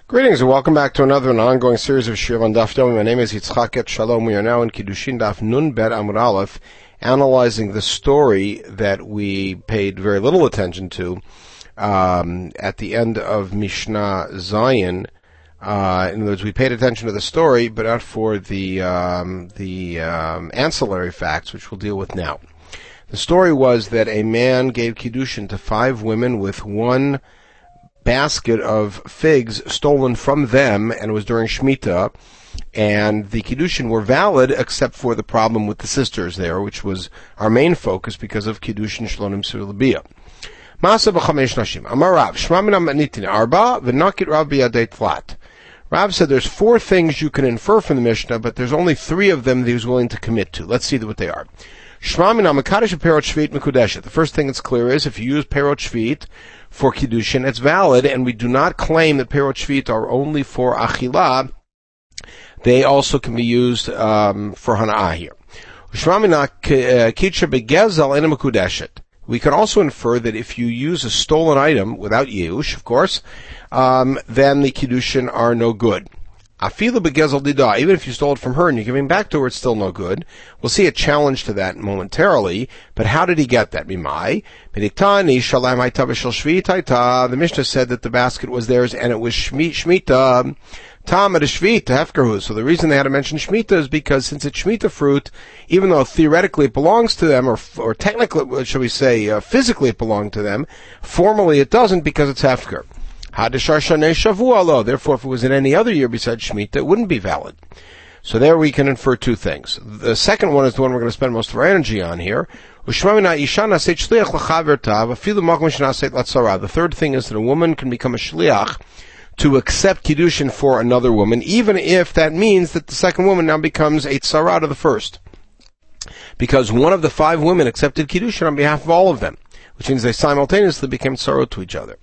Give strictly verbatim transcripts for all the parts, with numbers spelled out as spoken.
Greetings and welcome back to another and ongoing series of Shir on Daf Yomi. My name is Yitzchak Et Shalom. We are now in Kiddushin Daf Nun Bet Amud Aleph, analyzing the story that we paid very little attention to um, at the end of Mishnah Zion. Uh, in other words, we paid attention to the story, but not for the um, the um, ancillary facts, which we'll deal with now. The story was that a man gave Kiddushin to five women with one basket of figs stolen from them, and it was during Shemitah, and the Kiddushin were valid except for the problem with the sisters there, which was our main focus because of Kiddushin Shelo Nimtzu L'Bia. Ma'aseh b'chamesh nashim. Amar Rav, Shema min ha'manitin arba, v'nakit Rav biyadei tlat. Rav said there's four things you can infer from the Mishnah, but there's only three of them that he was willing to commit to. Let's see what they are. Shema min ha'makadosh perot shvit mekudeshet. The first thing that's clear is if you use perot shvit for Kiddushin, it's valid, and we do not claim that perot shvit are only for achilah. They also can be used um, for hana'ah here. Shema min ha'kitcha begezel ena mekudeshet. We can also infer that if you use a stolen item without Yeush, of course, um, then the Kiddushin are no good. Afilu begezel dida, even if you stole it from her and you're giving back to her, it's still no good. We'll see a challenge to that momentarily, but how did he get that? Mimai? The Mishnah said that the basket was theirs and it was Shemitah. Tam at a Shvita, Hefkerhu. So the reason they had to mention Shemitah is because since it's Shemitah fruit, even though theoretically it belongs to them, or or technically, shall we say, uh, physically it belonged to them, formally it doesn't because it's Hefker. Hadashar Shanei Shavua lo. Therefore, if it was in any other year besides Shemitah, it wouldn't be valid. So there we can infer two things. The second one is the one we're going to spend most of our energy on here. The third thing is that a woman can become a shliach to accept Kiddushin for another woman, even if that means that the second woman now becomes a tzara to the first. Because one of the five women accepted Kiddushin on behalf of all of them, which means they simultaneously became tzarot to each other.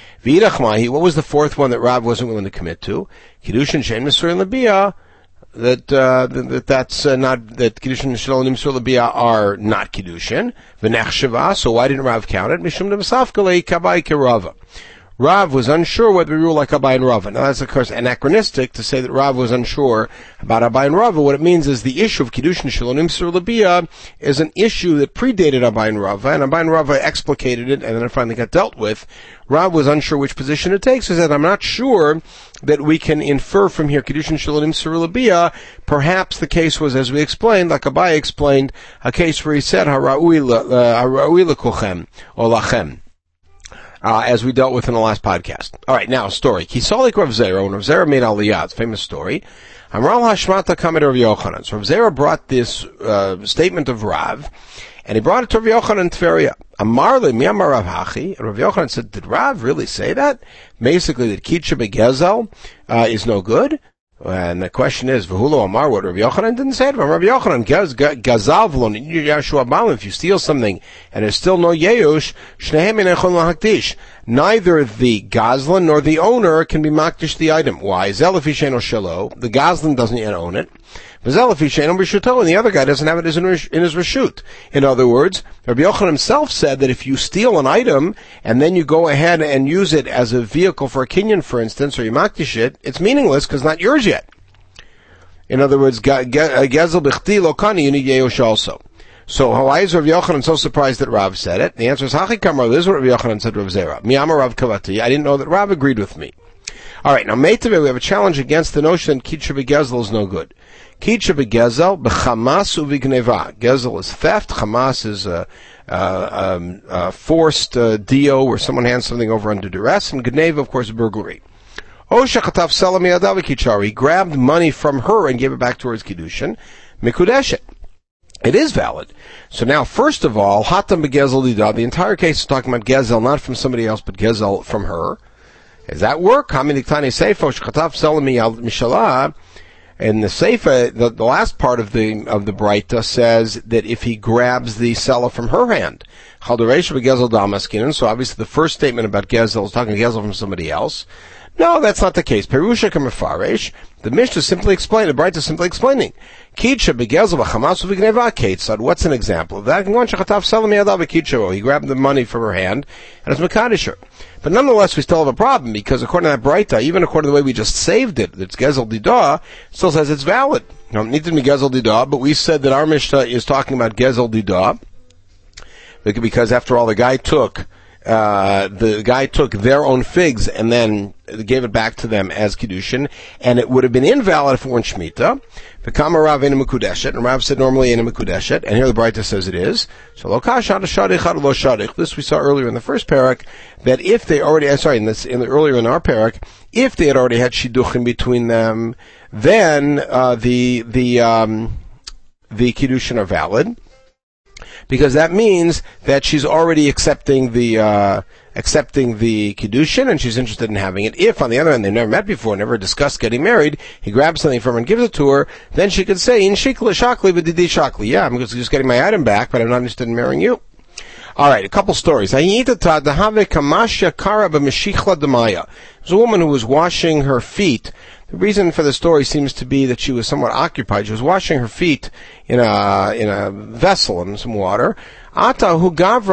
What was the fourth one that Rav wasn't willing to commit to? Kiddushin she'en Misurin L'Bia, that, uh, that that's uh, not, that Kiddushin Shelo Nimtzu L'Bia are not Kiddushin. V'nechshava, so why didn't Rav count it? Mishum D'Mesafka Le'ikabai Kerava. Rav was unsure whether we rule like Abai and Rava. Now that's of course anachronistic to say that Rav was unsure about Abai and Rava. What it means is the issue of Kiddushin Shelo Nimtzu L'Bia is an issue that predated Abai and Rava, and Abai and Rava explicated it, and then it finally got dealt with. Rav was unsure which position it takes. He said, I'm not sure that we can infer from here Kiddushin Shelo Nimtzu L'Bia. Perhaps the case was, as we explained, like Abai explained, a case where he said, Hara'ui l'kulchem, or lachem. Uh, as we dealt with in the last podcast. All right, now, story. Kisalik Rav Zera, when Rav Zera made Aliyah, famous story, Amral Hashmata Kamed Rav Yochanan. So Rav Zera brought this uh, statement of Rav, and he brought it to Rav Yochanan Tveria. Amar le mi amar Rav Hachi. And Rav Yochanan said, did Rav really say that? Basically, that Kitcha Begezel uh, is no good? And the question is, V'hulo Amar, what Rav Yochanan didn't say it? Rav Yochanan, Gazal v'lon Yeshua Balam, if you steal something and there's still no Yeush, Shnehem inechon lahakdish. Neither the Gazlan nor the owner can be makdish the item. Why? Zel if yisheno shelo, the Gazlan doesn't yet own it. V'zel if yisheno b'shuto, and the other guy doesn't have it in his reshut. In other words, Rabbi Yochanan himself said that if you steal an item and then you go ahead and use it as a vehicle for a kinyan, for instance, or you makdish it, it's meaningless because it's not yours yet. In other words, gezel b'chti lo kani, you need Yeush also. So why is Rav Yochanan so surprised that Rav said it? The answer is, Hachi Kamar, this is what Rav Yochanan said to Rav Zera. Mi amar Rav Kavati. I didn't know that Rav agreed with me. Alright, now Meitave, we have a challenge against the notion that Kitcha Begezel is no good. Kitcha Begezel, b'chamas u'v'gneva. Gezel is theft, chamas is a, uh, um, uh, forced uh, dio where someone hands something over under duress, and gneva, of course, burglary. Osha chatav selam yadav kichari. He grabbed money from her and gave it back to her as Kiddushin. Mikudeshet. It is valid. So now, first of all, Hatam begezel dida. The entire case is talking about Gezel, not from somebody else, but Gezel from her. Does that work? In the Seifa, the, the last part of the of the Breita says that if he grabs the selah from her hand, so obviously the first statement about Gezel is talking Gezel from somebody else. No, that's not the case. Perusha Kamafaresh, the Mishnah simply explained, the Braita is simply explaining. Kidsha begezel b'chamasu v'gneva ketzad. What's an example of that? He grabbed the money from her hand and it's Makadish her. But nonetheless, we still have a problem because according to that Braita, even according to the way we just saved it, it's Gezel Didah, still says it's valid. You don't need to be Gezel Didah, but we said that our Mishnah is talking about Gezel Didah because after all, the guy took Uh, the guy took their own figs and then gave it back to them as Kiddushin, and it would have been invalid if it weren't Shemitah. V'kama Rav ena mekudeshet, and Rav said normally ena mekudeshet, and here the Braita says it is. So lo kash ad shadich ad lo shadich. This we saw earlier in the first parak, that if they already, sorry, in this, in the, earlier in our parak, if they had already had shidduchim between them, then, uh, the, the, um, the Kiddushin are valid. Because that means that she's already accepting the uh, accepting the Kiddushin, and she's interested in having it. If, on the other hand, they've never met before, never discussed getting married, he grabs something from her and gives it to her, then she could say, "In shikla shakli v'didi shakli." Yeah, I'm just getting my item back, but I'm not interested in marrying you. All right, a couple stories. There's a woman who was washing her feet. The reason for the story seems to be that she was somewhat occupied. She was washing her feet in a in a vessel in some water. So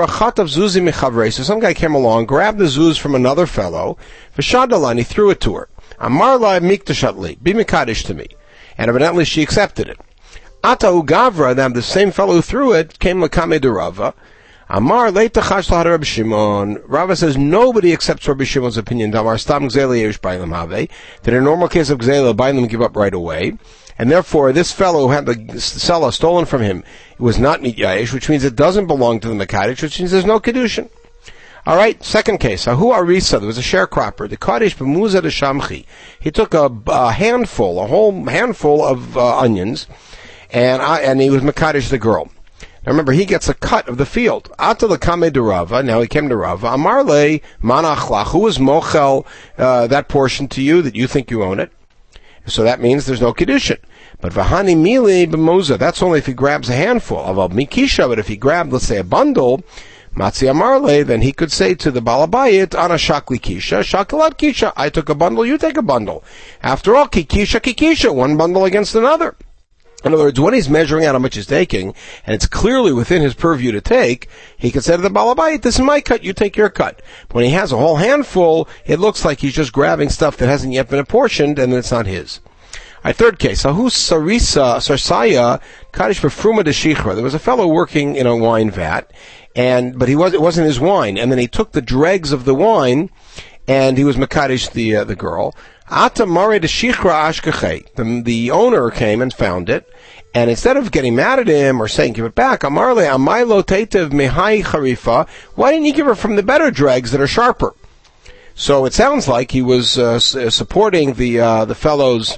some guy came along, grabbed the zuz from another fellow, and he threw it to her. Amar la miktashatli, be mikadosh to me. And evidently she accepted it. Ata Gavra, then the same fellow who threw it, came lakame de Rava. Amar leitachash lahad Rabbi Shimon. Rava says nobody accepts Rabbi Shimon's opinion. Damar stam gzela yesh bailam have. That in a normal case of gzela, bailam give up right away, and therefore this fellow who had the selah stolen from him, it was not mityayish, which means it doesn't belong to the mekadesh, which means there's no kedushin. All right, second case. Ahu Arisa, there was a sharecropper. The Kadesh b'muza de shamchi. He took a, a handful, a whole handful of uh, onions, and uh, and he was mekadesh the girl. Now remember, he gets a cut of the field. Ata l'kame de Rava. Now he came to Rava. Amarle manachlach. Who is mochel uh, that portion to you that you think you own it? So that means there's no kedushin. But v'hani mili b'moza. That's only if he grabs a handful. Aval mikisha. But if he grabbed, let's say, a bundle, matzi amarle, then he could say to the balabayit, ana shakli kisha, shakalat kisha. I took a bundle, you take a bundle. After all, kikisha kikisha. One bundle against another. In other words, when he's measuring out how much he's taking, and it's clearly within his purview to take, he can say to the balabayit, this is my cut, you take your cut. But when he has a whole handful, it looks like he's just grabbing stuff that hasn't yet been apportioned, and it's not his. All right, third case. Ahu sarisa, sarsaya, kaddish b'fruma de shichra. There was a fellow working in a wine vat, and, but he was, it wasn't his wine, and then he took the dregs of the wine, and he was mekadesh the, uh, the girl. Ata mare de shichra ashkechei. The, the owner came and found it, and instead of getting mad at him or saying, give it back, amarle amaylo teitev mehai charifa, why didn't you give her from the better dregs that are sharper? So it sounds like he was, uh, supporting the, uh, the fellow's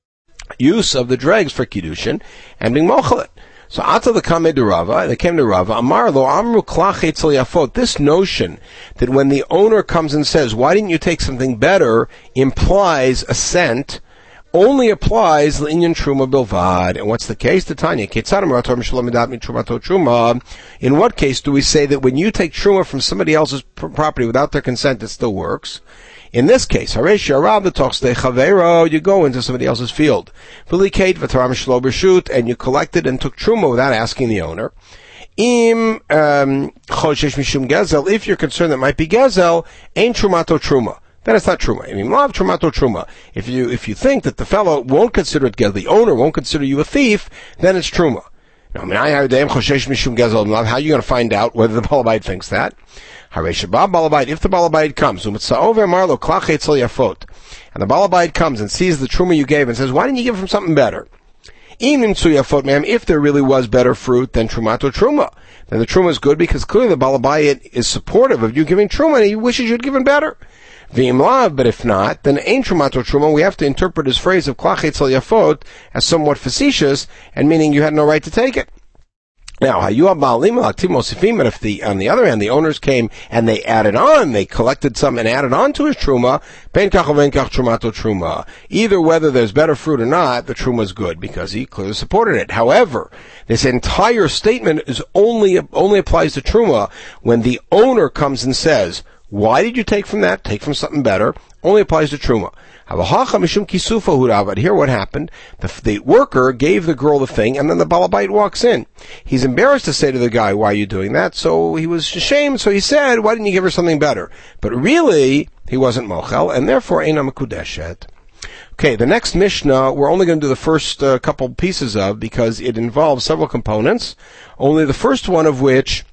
use of the dregs for kiddushin and being mochalet. So Ata the Kame de Rava, they came to Rava, Amar lo amru klach etzel yafot. This notion that when the owner comes and says, why didn't you take something better, implies assent, only applies l'inyan truma bilvad. And what's the case? The Tanya, ketzad amarator mishalom edat mitrumato truma. In what case do we say that when you take truma from somebody else's property without their consent, it still works? In this case, you go into somebody else's field, and you collected and took truma without asking the owner. Im um, if you're concerned that it might be gezel, ain't trumato truma. Then it's not truma. I mean, love trumato truma. If you if you think that the fellow won't consider it gezel, the owner won't consider you a thief, then it's truma. Now, I mean, I have how are you going to find out whether the balabite thinks that? If the balabite comes, and the balabite comes and sees the truma you gave and says, why didn't you give him something better? If there really was better fruit than trumato truma, then the truma is good because clearly the balabite is supportive of you giving truma and he wishes you'd given better. But if not, then ain't trumato truma. We have to interpret his phrase of klach etzel yafot as somewhat facetious and meaning you had no right to take it. Now, if the, on the other hand, the owners came and they added on, they collected some and added on to his truma, either whether there's better fruit or not, the truma is good because he clearly supported it. However, this entire statement is only, only applies to truma when the owner comes and says, why did you take from that? Take from something better. Only applies to Truma. But here what happened, the, the worker gave the girl the thing, and then the Balabait walks in. He's embarrassed to say to the guy, why are you doing that? So he was ashamed, so he said, why didn't you give her something better? But really, he wasn't mochel, and therefore, Eina Mekudeshet. Okay, the next Mishnah, we're only going to do the first uh, couple pieces of, because it involves several components, only the first one of which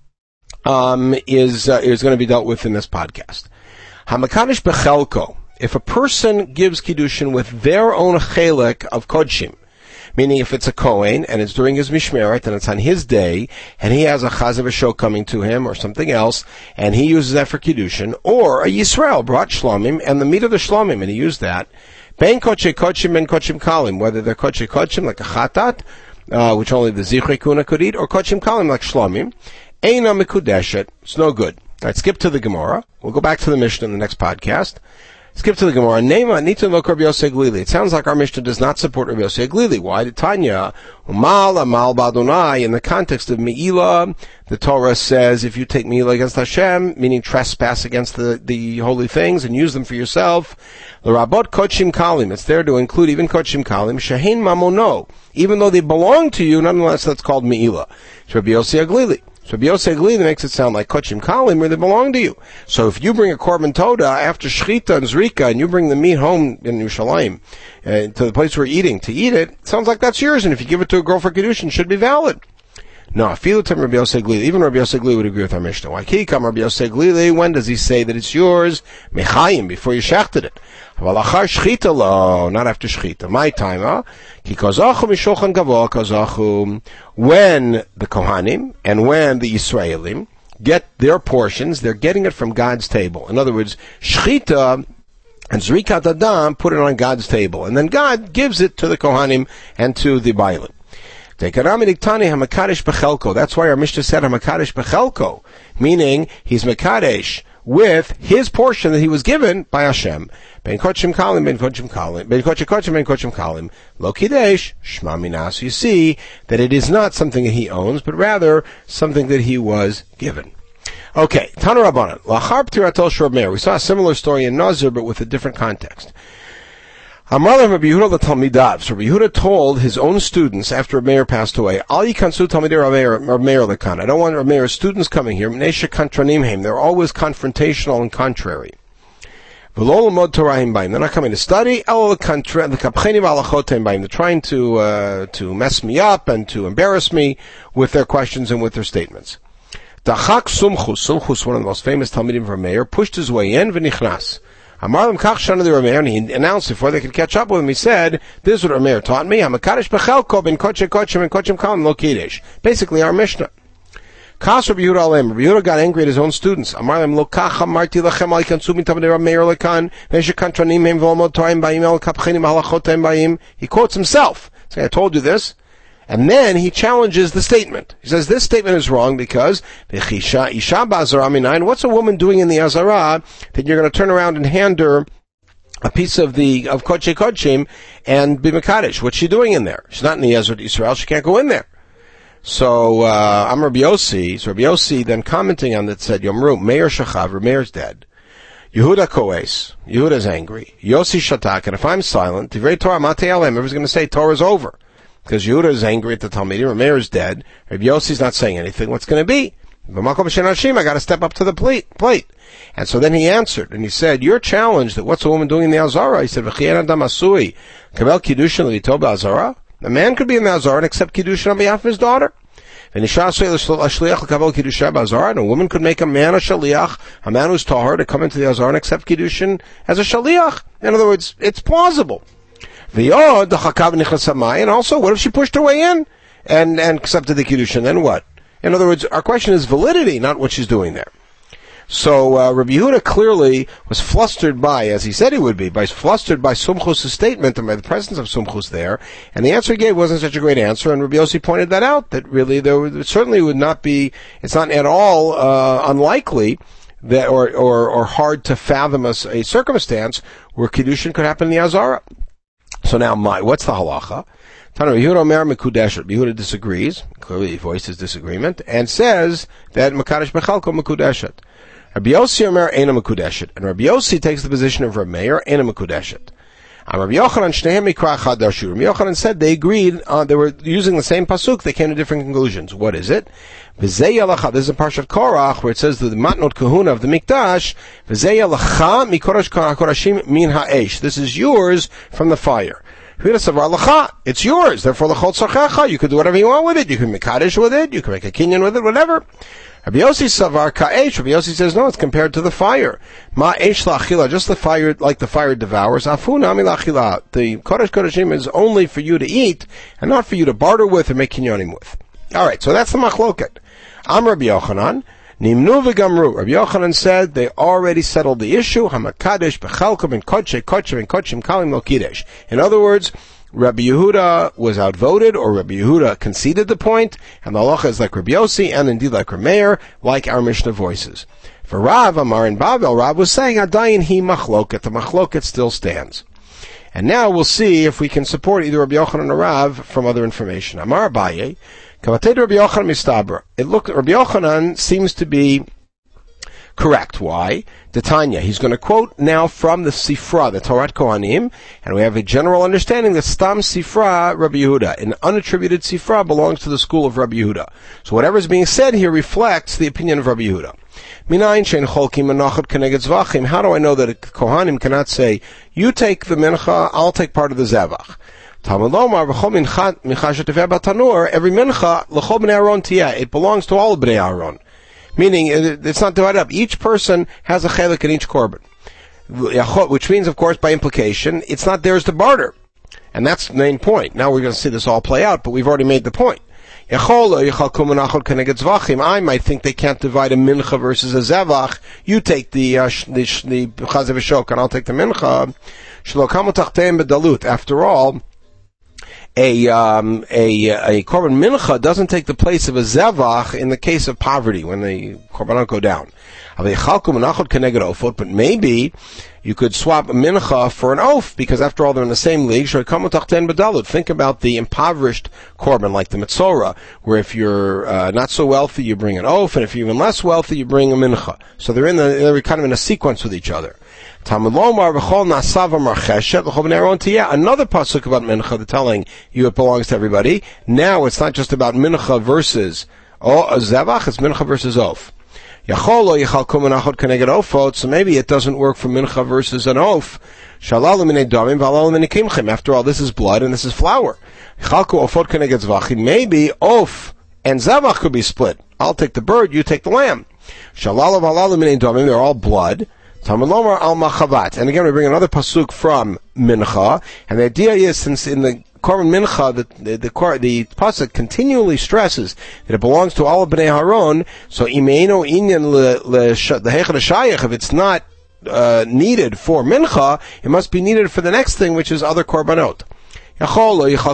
um, is uh, is going to be dealt with in this podcast. Hamakadosh bechelko. If a person gives Kiddushin with their own chelek of Kodshim, meaning if it's a Kohen, and it's during his Mishmeret, and it's on his day, and he has a Chaz of a show coming to him, or something else, and he uses that for Kiddushin, or a Yisrael brought Shlomim, and the meat of the Shlomim, and he used that, Ben Kodshe Kodshim, Ben Kodshim Kalim, whether they're Kodshe Kodshim, like a Chatat, uh, which only the Zichrei Kuna could eat, or Kodshim Kalim, like Shlomim, Eina Mekudeshet, it's no good. All right, skip to the Gemara. We'll go back to the Mishnah in the next podcast. Skip to the Gemara. Nema Nitin Lok Rabbi Yosei Glili. It sounds like our Mishnah does not support Rabbi Yosei Glili. Why did Tanya Umal Amal Badonai in the context of Me'ilah? The Torah says if you take Me'ilah against Hashem, meaning trespass against the, the holy things and use them for yourself, L'Rabot Kodshim Kalim. It's there to include even Kodshim Kalim. Shehein Mamono. Even though they belong to you, nonetheless that's called Me'ilah. It's Rabbi Yosei Glili. So Rabbi Yosei Glili makes it sound like Kodshim Kalim, where they belong to you. So if you bring a Korban Toda after Shechita and Zrika, and you bring the meat home in Yerushalayim, uh, to the place we're eating, to eat it, it sounds like that's yours, and if you give it to a girl for Kiddushin, it should be valid. No, Filutim Rabbi Yosei Glili, even Rabbi Yosei Glili would agree with our Mishnah. Why Kikam Rabbi Yosei Glili, when does he say that it's yours? Mechayim, before you shechted it. Valachar Shechita lo, not after Shechita. My time, huh? Kikozachu mishochan gavo kazachu. When the Kohanim and when the Yisraelim get their portions, they're getting it from God's table. In other words, Shechita and Zrikat Adam put it on God's table, and then God gives it to the Kohanim and to the Bailim. That's why our Mishnah said Hamakadesh Bechelko, meaning he's Makadesh with his portion that he was given by Hashem. Ben Kodshim Kalim, Ben Kodshim Kalim, Ben Kodshim Kodshim, Ben Kodshim Kalim. Lo Kidesh, Shma Minas. You see that it is not something that he owns, but rather something that he was given. Okay, Tanu Rabbanan. Lachar P'tiratel Shor Meir. We saw a similar story in Nazir, but with a different context. Amar Rabbi Yehuda the Talmidav. So Rabbi Yehuda told his own students after Rabbi Meir passed away, Al yikansu Talmidei Rabbi Meir lekan. I don't want Rabbi Meir's students coming here. Mnesha kantranim. They're always confrontational and contrary. V'lo l'mod Torahim b'im. They're not coming to study. El l'kapchenim v'alachotem b'im. They're trying to uh, to mess me up and to embarrass me with their questions and with their statements. Dachak Sumchus. Sumchus, one of the most famous Talmidim of Rabbi Meir, pushed his way in v'nichnas. Amarlim kach shana the Rameir, and he announced before they could catch up with him, he said, this is what Rameir taught me, Hamakadosh Bechelko ben Kodshei Kodshim and Kodshim Kalim lo Kiddush. Basically our Mishnah. Kas Rabbi Yehuda alem. Rabbi Yehuda got angry at his own students. Amarlim lo kach amarti lachem al yikansu mitamidei Rameir lekan, neshe kantranim hem v'omod toim ba'im el kapchenim halachotem ba'im. He quotes himself. Say, I told you this. And then he challenges the statement. He says, this statement is wrong because, what's a woman doing in the Azara that you're going to turn around and hand her a piece of the, of Kodshei Kodshim and be Mekadesh? What's she doing in there? She's not in the Ezra Israel. She can't go in there. So, uh, I'm Rabbi Yossi. So Rabbi Yossi then commenting on that said, Yomru, Meir Shachav, Meir's dead. Yehuda Koes. Yehuda's angry. Yossi Shatak. And if I'm silent, Divrei Torah Matei Alem, everyone's going to say Torah's over. Because Yehuda is angry at the Talmidim, Rameir is dead, Rabbi Yossi's not saying anything, what's going to be? I got to step up to the plate, plate. And so then he answered, and he said, your challenge that what's a woman doing in the Azara? He said, the man could be in the Azara and accept Kiddushin on behalf of his daughter. And a woman could make a man a shaliach, a man who's tahar, to come into the Azara and accept Kiddushin as a shaliach. In other words, it's plausible. And also, what if she pushed her way in and, and accepted the Kiddushin? Then what? In other words, our question is validity, not what she's doing there. So, uh, Rabbi Yehuda clearly was flustered by, as he said he would be, by flustered by Sumchus' statement and by the presence of Sumchus there. And the answer he gave wasn't such a great answer, and Rabbi Yossi pointed that out, that really there would, certainly would not be, it's not at all, uh, unlikely that, or, or, or hard to fathom a, a circumstance where Kiddushin could happen in the Azara. So now, my, what's the halacha? Tanu Yehuda Omer Mekudeshet. Yehuda disagrees, clearly he voiced his disagreement, and says that Mekadesh Bechelko Mekudeshet. Rabbi Yossi Omer Eina Mekudeshet, and Rabbi Yossi takes the position of Rabbi Meir Eina Mekudeshet. Rabbi Yochanan Shnehem Mikra Chad Darshu. Rabbi Yochanan said they agreed. Uh, they were using the same pasuk. They came to different conclusions. What is it? V'zei yalacha. This is a Parshat Korach where it says the matnot kahuna of the mikdash. V'zei yalacha mikorash korashim min ha'esh. This is yours from the fire. It's yours. Therefore, l'chol tzarchecha. You could do whatever you want with it. You can make kaddish with it. You can make a kinyan with it. Whatever. Rabbi Yossi savar ka'esh. Rabbi Yossi says no. It's compared to the fire. Ma esh la'achila. Just the fire, like the fire devours. Afu nami la'achila. The kodesh kodeshim is only for you to eat and not for you to barter with or make kinyanim with. All right. So that's the machloket. Am Rabbi Yochanan. Nimnu v'gamru. Rabbi Yochanan said they already settled the issue. Hamakadesh b'chalkom and kodshe kodshe and kodshim kalim lo kidesh. In other words, Rabbi Yehuda was outvoted, or Rabbi Yehuda conceded the point, and the halacha is like Rabbi Yossi, and indeed like Rabbi Meir, like our Mishnah voices. For Rav, Amar and Bavel, Rav was saying, Adayin hi machloket. The machloket still stands. And now we'll see if we can support either Rabbi Yochanan or Rav from other information. Amar Abaye. It looked, Rabbi Yochanan seems to be correct. Why? The Tanya. He's going to quote now from the Sifra, the Torah Kohanim, and we have a general understanding that Stam Sifra, Rabbi Yehuda, an unattributed Sifra belongs to the school of Rabbi Yehuda. So whatever is being said here reflects the opinion of Rabbi Yehuda. How do I know that Kohanim cannot say, you take the mincha, I'll take part of the zevach? Every mincha, l'chol b'nei Aaron tiyeh, it belongs to all of b'nei Aaron. Meaning, it's not divided up. Each person has a chelik in each korban. Which means, of course, by implication, it's not theirs to barter. And that's the main point. Now we're going to see this all play out, but we've already made the point. I might think they can't divide a mincha versus a zevach. You take the uh, the the chazav shok, and I'll take the mincha. After all, A um, a a korban mincha doesn't take the place of a zevach in the case of poverty when the korbanot go down. But maybe you could swap a mincha for an oaf, because after all they're in the same league. Think about the impoverished korban like the metzora, where if you're uh, not so wealthy you bring an oaf, and if you're even less wealthy you bring a mincha. So they're in the they're kind of in a sequence with each other. Another pasuk about mincha, the telling you it belongs to everybody. Now it's not just about mincha versus oh, a zevach, it's mincha versus oaf. So maybe it doesn't work for mincha versus an oaf. After all, this is blood and this is flour. Maybe oaf and zevach could be split. I'll take the bird, you take the lamb. They're all blood. And again, we bring another pasuk from Mincha, and the idea is, since in the Korban Mincha, the the, the, the pasuk continually stresses that it belongs to all of Bnei Haron, so imeino inyan the hechad shayach, if it's not uh, needed for Mincha, it must be needed for the next thing, which is other korbanot. So I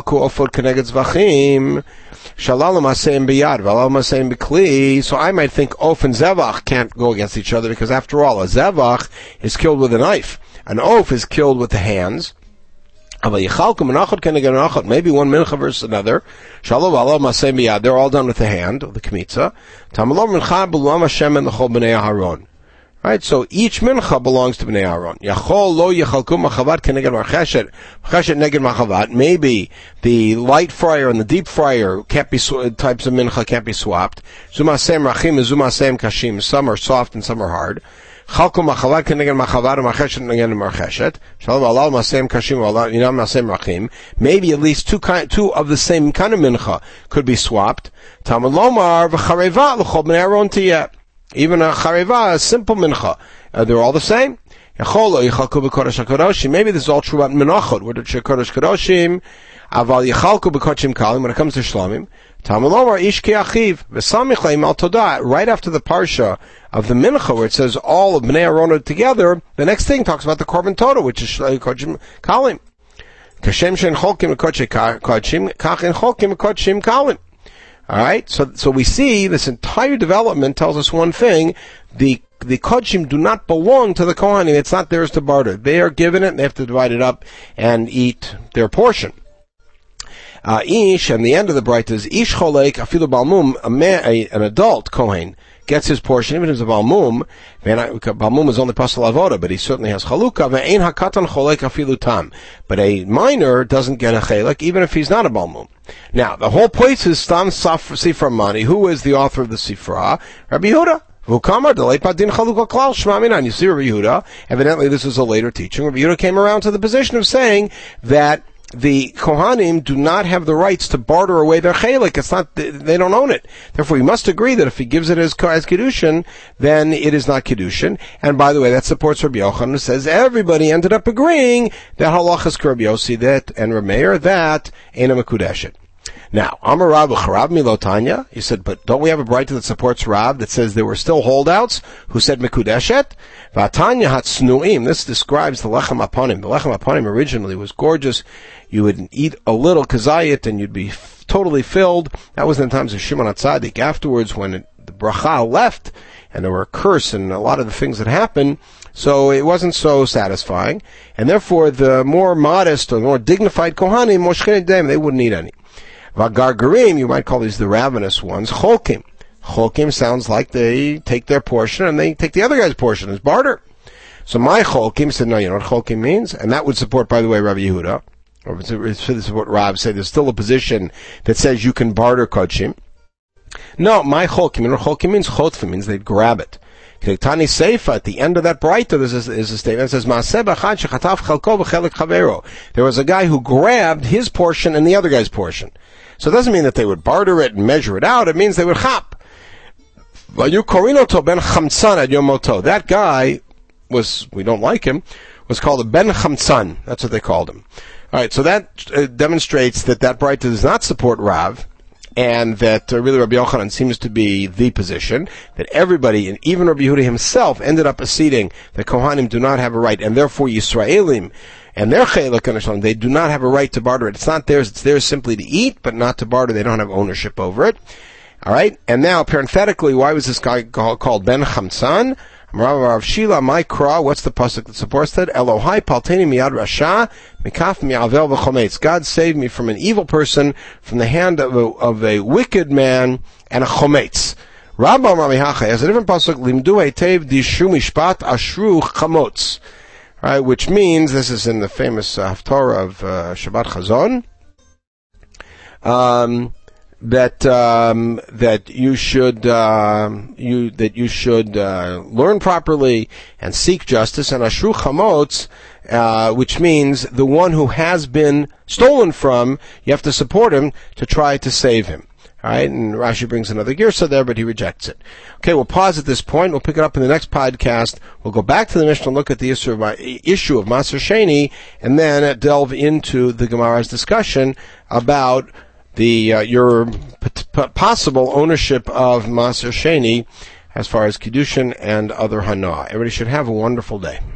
might think oaf and zevach can't go against each other, because after all, a zevach is killed with a knife. An oaf is killed with the hands. Maybe one mincha versus another. They're all done with the hand, the kmitza. Right, so each mincha belongs to Bnei Aaron. Yachol lo yechalku machavat keneged marcheshet, marcheshet neged machavat. Maybe the light fryer and the deep fryer can't be sw- types of mincha can't be swapped. Zumasem rachim and zumasem kashim. Some are soft and some are hard. Chalku machavat keneged machavat and marcheshet neged marcheshet. Shalom alal masem kashim alal inam masem rachim. Maybe at least two kind, two of the same kind of mincha could be swapped. Talmud lomar v'chareva l'chol Bnei Aaron tiyeh. Even a chareva, a simple mincha, uh, they're all the same. Maybe this is all true about menachot, where it's kodesh kadoshim, aval yechalku b'kodshim kalim. When it comes to shlamim, tamulomar ish ke'achiv v'samichlaim al todah. Right after the parsha of the mincha, where it says all of Bnei Aaron together, the next thing talks about the korban todah, which is kodshim kalim. Kashem shen cholkim b'kodshim kach en cholkim b'kodshim kalim. All right, so so we see this entire development tells us one thing: the the kodshim do not belong to the kohanim. It's not theirs to barter. They are given it, and they have to divide it up and eat their portion. Uh, ish, and the end of the bright is ish cholek afilu balmum, a man, a, an adult kohen gets his portion, even if it's a balmum. Balmum is only pasal avoda, but he certainly has chalukah. Ve'ein hakatan cholek afilu tam. But a minor doesn't get a chelek, even if he's not a balmum. Now, the whole place is Stam Sifra Mani. Who is the author of the Sifra? Rabbi Yehuda. You see, Rabbi Yehuda, evidently this is a later teaching. Rabbi Yehuda came around to the position of saying that the Kohanim do not have the rights to barter away their chelik. It's not, they don't own it. Therefore, you must agree that if he gives it as, as Kiddushin, then it is not Kiddushin. And by the way, that supports Rabbi Yochanan, who says everybody ended up agreeing that halachas Rabbi Yossi, that, and Rabbi Meir, that ain't a mekudeshet. Now, Amar Rav Charav Milotanya, he said, but don't we have a brighta that supports Rav that says there were still holdouts who said Mekudeshet? Vatanya Hatznuim, this describes the Lechem Aponim. The Lechem Aponim originally was gorgeous. You would eat a little kazayit and you'd be f- totally filled. That was in the times of Shimon HaTzadik. Afterwards, when it, the bracha left and there were a curse and a lot of the things that happened, so it wasn't so satisfying. And therefore, the more modest or more dignified Kohanim, Moshchenei Dem, they wouldn't eat any. Vagargarim, you might call these the ravenous ones, Cholkim. Cholkim sounds like they take their portion and they take the other guy's portion as barter. So my Cholkim said, no, you know what Cholkim means? And that would support, by the way, Rabbi Yehuda. Or it's, it's, it's what Rav said. There's still a position that says you can barter Kodshim. No, my Cholkim, you know what Cholkim means? Chotfim means they'd grab it. Tani Seifa, at the end of that brighter, there's a, there's a statement that says, there was a guy who grabbed his portion and the other guy's portion. So it doesn't mean that they would barter it and measure it out. It means they would chap. That guy was, we don't like him, was called a Ben Chamtzan. That's what they called him. Alright, so that uh, demonstrates that that brighter does not support Rav, and that uh, really Rabbi Yochanan seems to be the position, that everybody, and even Rabbi Yehuda himself, ended up acceding that Kohanim do not have a right, and therefore Yisraelim, and their chelik, they do not have a right to barter it. It's not theirs, it's theirs simply to eat, but not to barter. They don't have ownership over it. Alright, and now, parenthetically, why was this guy called Ben Chamtzan? Rav Shila, my kra, what's the pasuk that supports that? Elohai palteni miyad rasha, mikaf mi'avel v'chometz. God saved me from an evil person, from the hand of a, of a wicked man, and a chometz. Rabba Mamihacha has a different pasuk, limdu heitev dishu mishpat ashru chamotz. Right, which means, this is in the famous uh, Haftorah of uh, Shabbat Chazon, um, that um, that you should uh, you that you should uh, learn properly and seek justice, and ashru chamotz, uh, which means the one who has been stolen from, you have to support him to try to save him. All right, and Rashi brings another girsa there, but he rejects it. Okay, we'll pause at this point. We'll pick it up in the next podcast. We'll go back to the Mishnah and look at the issue of, issue of Maser Sheni, and then delve into the Gemara's discussion about the uh, your p- p- possible ownership of Maser Sheni as far as Kiddushin and other Hana. Everybody should have a wonderful day.